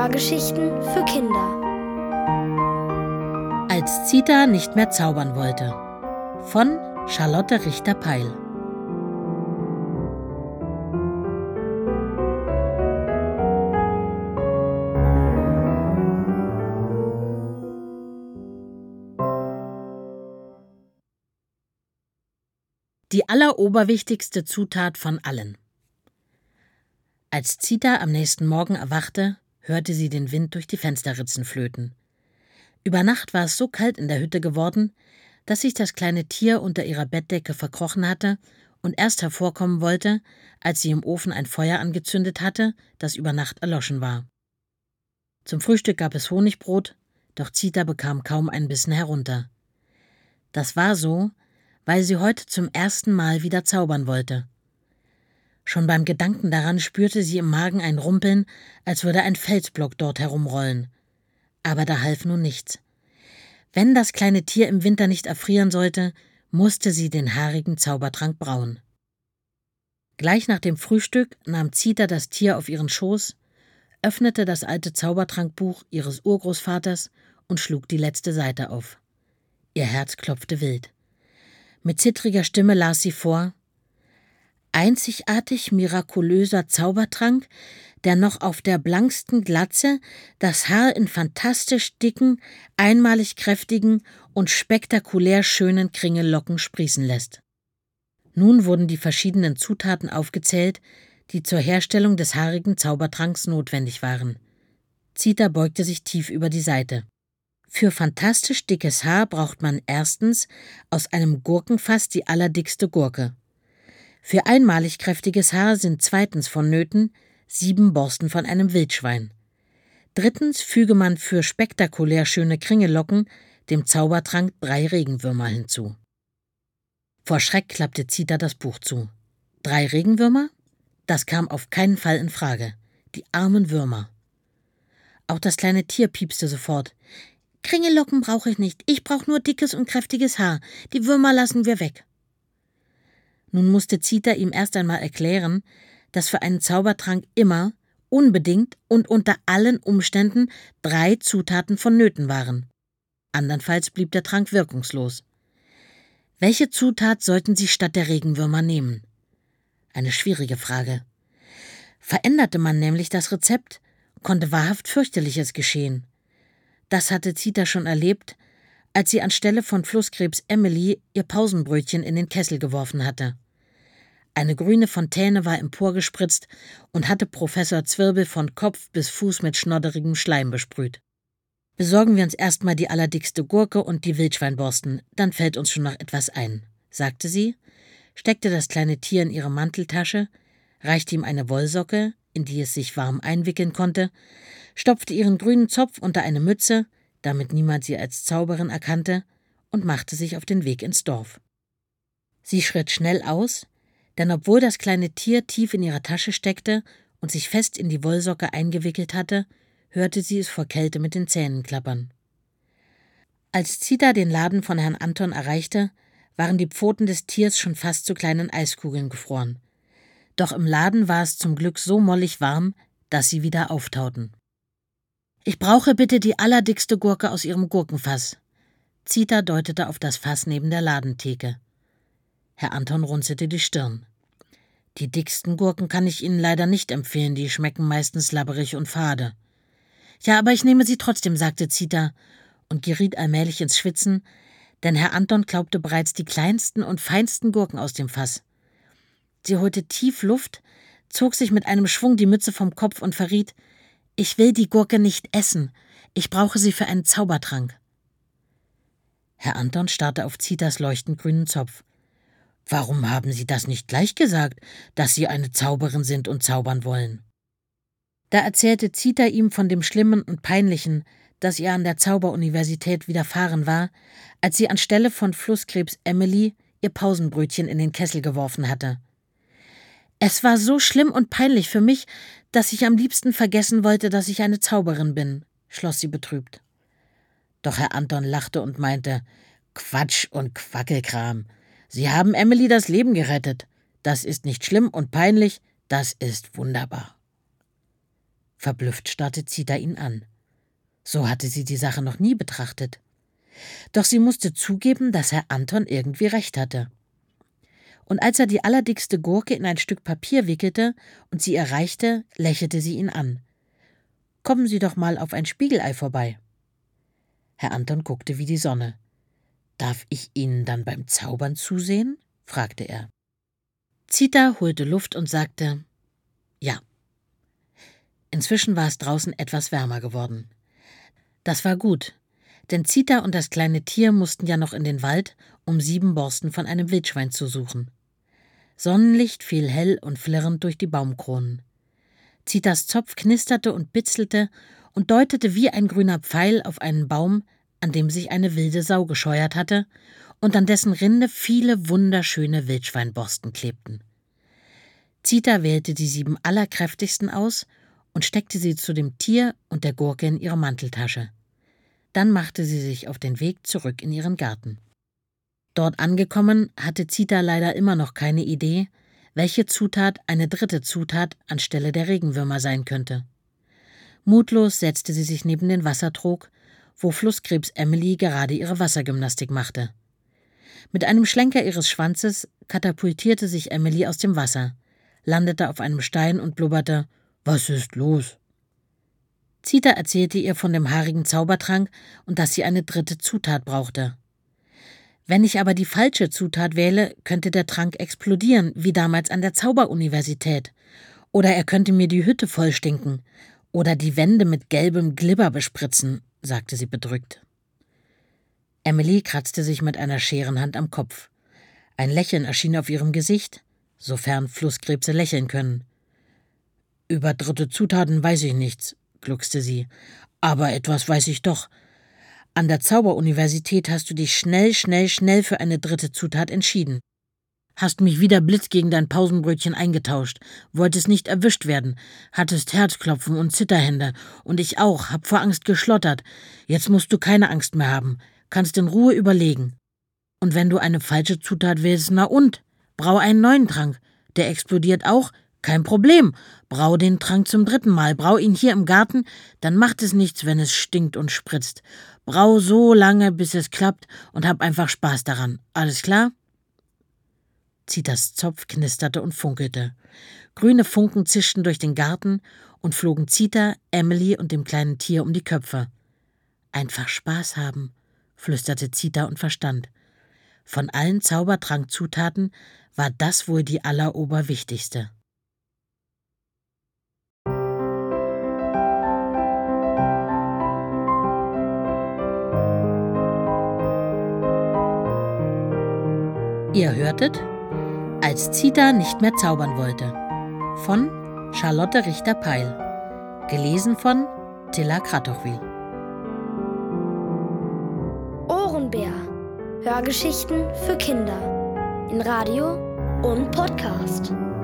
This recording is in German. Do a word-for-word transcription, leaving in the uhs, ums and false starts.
Hörgeschichten für Kinder. Als Zita nicht mehr zaubern wollte. Von Charlotte Richter-Peil. Die alleroberwichtigste Zutat von allen. Als Zita am nächsten Morgen erwachte, hörte sie den Wind durch die Fensterritzen flöten. Über Nacht war es so kalt in der Hütte geworden, dass sich das kleine Tier unter ihrer Bettdecke verkrochen hatte und erst hervorkommen wollte, als sie im Ofen ein Feuer angezündet hatte, das über Nacht erloschen war. Zum Frühstück gab es Honigbrot, doch Zita bekam kaum einen Bissen herunter. Das war so, weil sie heute zum ersten Mal wieder zaubern wollte. Schon beim Gedanken daran spürte sie im Magen ein Rumpeln, als würde ein Felsblock dort herumrollen. Aber da half nun nichts. Wenn das kleine Tier im Winter nicht erfrieren sollte, musste sie den haarigen Zaubertrank brauen. Gleich nach dem Frühstück nahm Zita das Tier auf ihren Schoß, öffnete das alte Zaubertrankbuch ihres Urgroßvaters und schlug die letzte Seite auf. Ihr Herz klopfte wild. Mit zittriger Stimme las sie vor: Einzigartig mirakulöser Zaubertrank, der noch auf der blanksten Glatze das Haar in fantastisch dicken, einmalig kräftigen und spektakulär schönen Kringellocken sprießen lässt. Nun wurden die verschiedenen Zutaten aufgezählt, die zur Herstellung des haarigen Zaubertranks notwendig waren. Zita beugte sich tief über die Seite. Für fantastisch dickes Haar braucht man erstens aus einem Gurkenfass die allerdickste Gurke. Für einmalig kräftiges Haar sind zweitens vonnöten sieben Borsten von einem Wildschwein. Drittens füge man für spektakulär schöne Kringellocken dem Zaubertrank drei Regenwürmer hinzu. Vor Schreck klappte Zita das Buch zu. Drei Regenwürmer? Das kam auf keinen Fall in Frage. Die armen Würmer. Auch das kleine Tier piepste sofort. Kringellocken brauche ich nicht. Ich brauche nur dickes und kräftiges Haar. Die Würmer lassen wir weg. Nun musste Zita ihm erst einmal erklären, dass für einen Zaubertrank immer, unbedingt und unter allen Umständen drei Zutaten vonnöten waren. Andernfalls blieb der Trank wirkungslos. Welche Zutat sollten sie statt der Regenwürmer nehmen? Eine schwierige Frage. Veränderte man nämlich das Rezept, konnte wahrhaft fürchterliches geschehen. Das hatte Zita schon erlebt, als sie anstelle von Flusskrebs Emily ihr Pausenbrötchen in den Kessel geworfen hatte. Eine grüne Fontäne war emporgespritzt und hatte Professor Zwirbel von Kopf bis Fuß mit schnodderigem Schleim besprüht. »Besorgen wir uns erstmal die allerdickste Gurke und die Wildschweinborsten, dann fällt uns schon noch etwas ein«, sagte sie, steckte das kleine Tier in ihre Manteltasche, reichte ihm eine Wollsocke, in die es sich warm einwickeln konnte, stopfte ihren grünen Zopf unter eine Mütze, damit niemand sie als Zauberin erkannte, und machte sich auf den Weg ins Dorf. Sie schritt schnell aus, denn obwohl das kleine Tier tief in ihrer Tasche steckte und sich fest in die Wollsocke eingewickelt hatte, hörte sie es vor Kälte mit den Zähnen klappern. Als Zita den Laden von Herrn Anton erreichte, waren die Pfoten des Tiers schon fast zu kleinen Eiskugeln gefroren. Doch im Laden war es zum Glück so mollig warm, dass sie wieder auftauten. »Ich brauche bitte die allerdickste Gurke aus Ihrem Gurkenfass.« Zita deutete auf das Fass neben der Ladentheke. Herr Anton runzelte die Stirn. »Die dicksten Gurken kann ich Ihnen leider nicht empfehlen, die schmecken meistens labberig und fade.« »Ja, aber ich nehme sie trotzdem«, sagte Zita und geriet allmählich ins Schwitzen, denn Herr Anton glaubte bereits die kleinsten und feinsten Gurken aus dem Fass. Sie holte tief Luft, zog sich mit einem Schwung die Mütze vom Kopf und verriet: »Ich will die Gurke nicht essen. Ich brauche sie für einen Zaubertrank.« Herr Anton starrte auf Zitas leuchtend grünen Zopf. »Warum haben Sie das nicht gleich gesagt, dass Sie eine Zauberin sind und zaubern wollen?« Da erzählte Zita ihm von dem Schlimmen und Peinlichen, das ihr an der Zauberuniversität widerfahren war, als sie anstelle von Flusskrebs Emily ihr Pausenbrötchen in den Kessel geworfen hatte. »Es war so schlimm und peinlich für mich, dass ich am liebsten vergessen wollte, dass ich eine Zauberin bin«, schloss sie betrübt. Doch Herr Anton lachte und meinte: »Quatsch und Quackelkram. Sie haben Emily das Leben gerettet. Das ist nicht schlimm und peinlich, das ist wunderbar.« Verblüfft starrte Zita ihn an. So hatte sie die Sache noch nie betrachtet. Doch sie musste zugeben, dass Herr Anton irgendwie recht hatte. Und als er die allerdickste Gurke in ein Stück Papier wickelte und sie erreichte, lächelte sie ihn an. »Kommen Sie doch mal auf ein Spiegelei vorbei.« Herr Anton guckte wie die Sonne. »Darf ich Ihnen dann beim Zaubern zusehen?« fragte er. Zita holte Luft und sagte, »Ja.« Inzwischen war es draußen etwas wärmer geworden. Das war gut, denn Zita und das kleine Tier mussten ja noch in den Wald, um sieben Borsten von einem Wildschwein zu suchen. Sonnenlicht fiel hell und flirrend durch die Baumkronen. Zitas Zopf knisterte und bitzelte und deutete wie ein grüner Pfeil auf einen Baum, an dem sich eine wilde Sau gescheuert hatte und an dessen Rinde viele wunderschöne Wildschweinborsten klebten. Zita wählte die sieben allerkräftigsten aus und steckte sie zu dem Tier und der Gurke in ihre Manteltasche. Dann machte sie sich auf den Weg zurück in ihren Garten. Dort angekommen, hatte Zita leider immer noch keine Idee, welche Zutat eine dritte Zutat anstelle der Regenwürmer sein könnte. Mutlos setzte sie sich neben den Wassertrog, wo Flusskrebs Emily gerade ihre Wassergymnastik machte. Mit einem Schlenker ihres Schwanzes katapultierte sich Emily aus dem Wasser, landete auf einem Stein und blubberte: »Was ist los?« Zita erzählte ihr von dem haarigen Zaubertrank und dass sie eine dritte Zutat brauchte. »Wenn ich aber die falsche Zutat wähle, könnte der Trank explodieren, wie damals an der Zauberuniversität. Oder er könnte mir die Hütte vollstinken. Oder die Wände mit gelbem Glibber bespritzen«, sagte sie bedrückt. Emily kratzte sich mit einer Scherenhand am Kopf. Ein Lächeln erschien auf ihrem Gesicht, sofern Flusskrebse lächeln können. »Über dritte Zutaten weiß ich nichts«, gluckste sie. »Aber etwas weiß ich doch. An der Zauberuniversität hast du dich schnell, schnell, schnell für eine dritte Zutat entschieden. Hast mich wie der Blitz gegen dein Pausenbrötchen eingetauscht, wolltest nicht erwischt werden, hattest Herzklopfen und Zitterhände, und ich auch, hab vor Angst geschlottert. Jetzt musst du keine Angst mehr haben, kannst in Ruhe überlegen. Und wenn du eine falsche Zutat wählst, na und? Brau einen neuen Trank, der explodiert auch, kein Problem. Brau den Trank zum dritten Mal, brau ihn hier im Garten, dann macht es nichts, wenn es stinkt und spritzt. Brau so lange, bis es klappt, und hab einfach Spaß daran. Alles klar?« Zitas Zopf knisterte und funkelte. Grüne Funken zischten durch den Garten und flogen Zita, Emily und dem kleinen Tier um die Köpfe. »Einfach Spaß haben«, flüsterte Zita und verstand. Von allen Zaubertrankzutaten war das wohl die alleroberwichtigste. Ihr hörtet »Als Zita nicht mehr zaubern wollte« von Charlotte Richter-Peil, gelesen von Tilla Kratochwil. Ohrenbär. Hörgeschichten für Kinder in Radio und Podcast.